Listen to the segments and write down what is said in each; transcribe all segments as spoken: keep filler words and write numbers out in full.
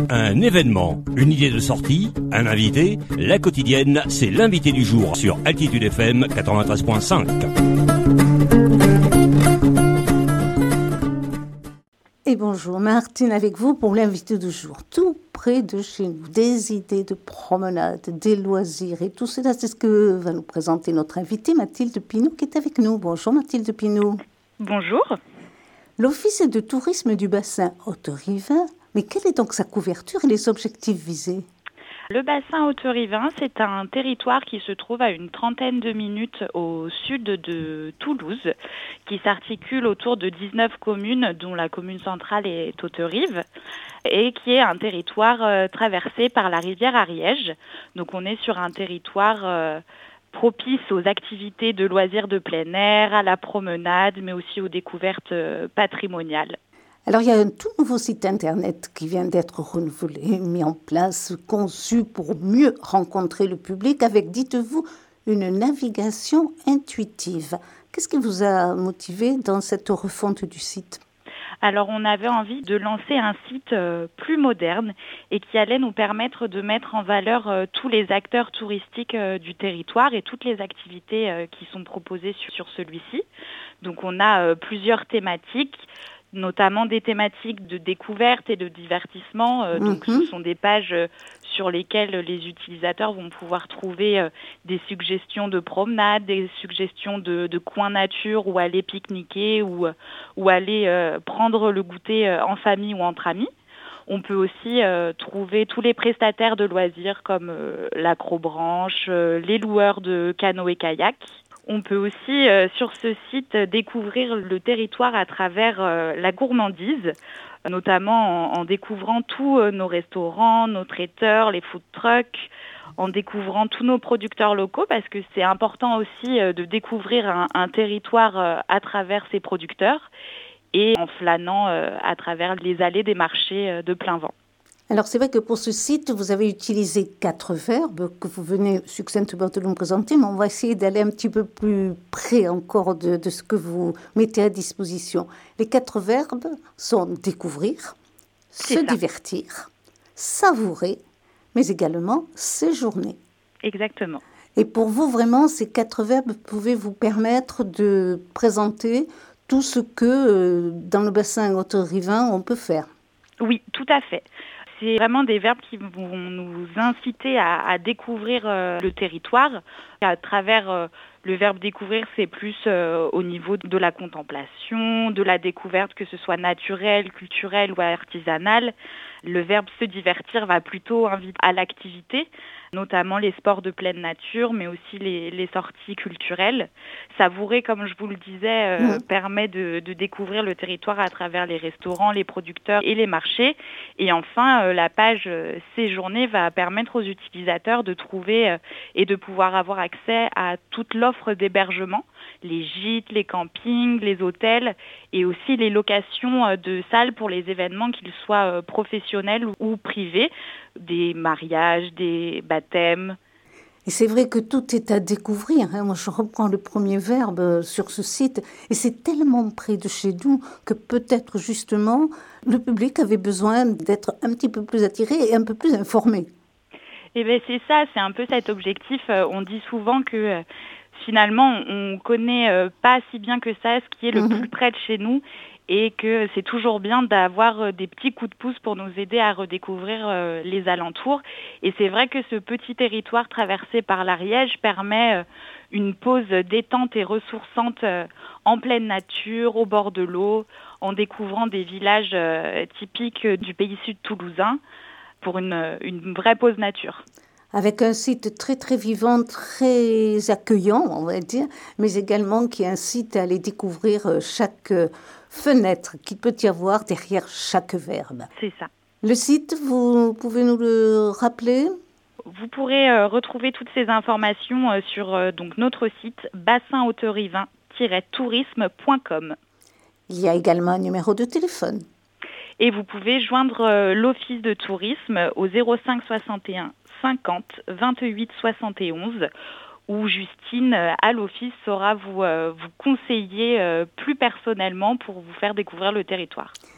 Un événement, une idée de sortie, un invité, la quotidienne, c'est l'invité du jour sur Altitude F M quatre-vingt-treize virgule cinq. Et bonjour, Martine avec vous pour l'invité du jour. Tout près de chez nous, des idées de promenade, des loisirs et tout cela, c'est ce que va nous présenter notre invitée Mathilde Pinault qui est avec nous. Bonjour Mathilde Pinault. Bonjour. L'Office de tourisme du bassin Haute-Rivin, mais quelle est donc sa couverture et les objectifs visés ? Le bassin Haute-Rivin, c'est un territoire qui se trouve à une trentaine de minutes au sud de Toulouse, qui s'articule autour de dix-neuf communes, dont la commune centrale est Haute-Rive, et qui est un territoire euh, traversé par la rivière Ariège. Donc on est sur un territoire euh, propice aux activités de loisirs de plein air, à la promenade, mais aussi aux découvertes euh, patrimoniales. Alors, il y a un tout nouveau site internet qui vient d'être renouvelé, mis en place, conçu pour mieux rencontrer le public avec, dites-vous, une navigation intuitive. Qu'est-ce qui vous a motivé dans cette refonte du site ? Alors, on avait envie de lancer un site euh, plus moderne et qui allait nous permettre de mettre en valeur euh, tous les acteurs touristiques euh, du territoire et toutes les activités euh, qui sont proposées sur, sur celui-ci. Donc, on a euh, plusieurs thématiques, notamment des thématiques de découverte et de divertissement. Euh, donc, mm-hmm. Ce sont des pages euh, sur lesquelles les utilisateurs vont pouvoir trouver euh, des suggestions de promenade, des suggestions de, de coins nature où aller pique-niquer ou, ou aller euh, prendre le goûter euh, en famille ou entre amis. On peut aussi euh, trouver tous les prestataires de loisirs comme euh, l'acrobranche, euh, les loueurs de canoë-kayak. On peut aussi, euh, sur ce site, découvrir le territoire à travers euh, la gourmandise, notamment en, en découvrant tous euh, nos restaurants, nos traiteurs, les food trucks, en découvrant tous nos producteurs locaux, parce que c'est important aussi euh, de découvrir un, un territoire euh, à travers ses producteurs et en flânant euh, à travers les allées des marchés euh, de plein vent. Alors, c'est vrai que pour ce site, vous avez utilisé quatre verbes que vous venez succinctement de nous présenter, mais on va essayer d'aller un petit peu plus près encore de, de ce que vous mettez à disposition. Les quatre verbes sont découvrir, c'est se ça. divertir, savourer, mais également séjourner. Exactement. Et pour vous, vraiment, ces quatre verbes pouvaient vous permettre de présenter tout ce que, euh, dans le bassin Haute-Rivin, on peut faire. Oui, tout à fait. C'est vraiment des verbes qui vont nous inciter à, à découvrir euh, le territoire. À travers euh, le verbe découvrir, c'est plus euh, au niveau de la contemplation, de la découverte, que ce soit naturelle, culturelle ou artisanale. Le verbe se divertir va plutôt inviter à l'activité, notamment les sports de pleine nature, mais aussi les, les sorties culturelles. Savourer, comme je vous le disais, euh, mmh. permet de, de découvrir le territoire à travers les restaurants, les producteurs et les marchés. Et enfin, euh, la page euh, séjourner va permettre aux utilisateurs de trouver euh, et de pouvoir avoir accès à toute l'offre d'hébergement, les gîtes, les campings, les hôtels et aussi les locations euh, de salles pour les événements, qu'ils soient euh, professionnels ou, ou privés, des mariages, des baptêmes. Et c'est vrai que tout est à découvrir. Hein. Moi, je reprends le premier verbe sur ce site. Et c'est tellement près de chez nous que peut-être, justement, le public avait besoin d'être un petit peu plus attiré et un peu plus informé. Eh bien, c'est ça, c'est un peu cet objectif. On dit souvent que, finalement, on ne connaît pas si bien que ça ce qui est le mmh. plus près de chez nous. Et que c'est toujours bien d'avoir des petits coups de pouce pour nous aider à redécouvrir euh, les alentours. Et c'est vrai que ce petit territoire traversé par l'Ariège permet euh, une pause détente et ressourçante euh, en pleine nature, au bord de l'eau, en découvrant des villages euh, typiques du pays sud toulousain pour une, une vraie pause nature. Avec un site très très vivant, très accueillant, on va dire, mais également qui incite à aller découvrir chaque fenêtre qu'il peut y avoir derrière chaque verbe. C'est ça. Le site, vous pouvez nous le rappeler ? Vous pourrez euh, retrouver toutes ces informations euh, sur euh, donc notre site bassin haute-rivin tiret tourisme point com. Il y a également un numéro de téléphone. Et vous pouvez joindre euh, l'Office de tourisme au zéro cinq soixante et un cinquante vingt-huit soixante et onze où Justine euh, à l'Office saura vous, euh, vous conseiller euh, plus personnellement pour vous faire découvrir le territoire.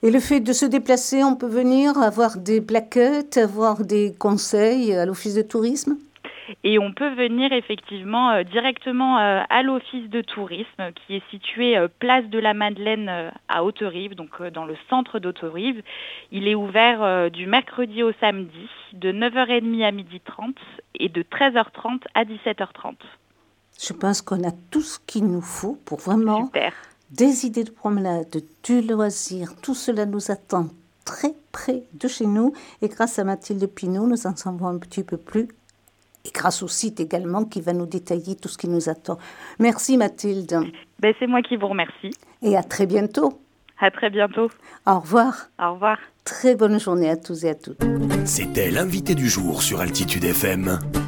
Et le fait de se déplacer, on peut venir avoir des plaquettes, avoir des conseils à l'office de tourisme ? Et on peut venir effectivement euh, directement euh, à l'office de tourisme qui est situé euh, place de la Madeleine euh, à Hauterive, donc euh, dans le centre d'Hauterive. Il est ouvert euh, du mercredi au samedi de neuf heures trente à midi trente et de treize heures trente à dix-sept heures trente. Je pense qu'on a tout ce qu'il nous faut pour vraiment Super. Des idées de promenade, du loisir. Tout cela nous attend très près de chez nous. Et grâce à Mathilde Pinault, nous en savons un petit peu plus. Et grâce au site également qui va nous détailler tout ce qui nous attend. Merci Mathilde. Ben, c'est moi qui vous remercie. Et à très bientôt. À très bientôt. Au revoir. Au revoir. Très bonne journée à tous et à toutes. C'était l'invité du jour sur Altitude F M.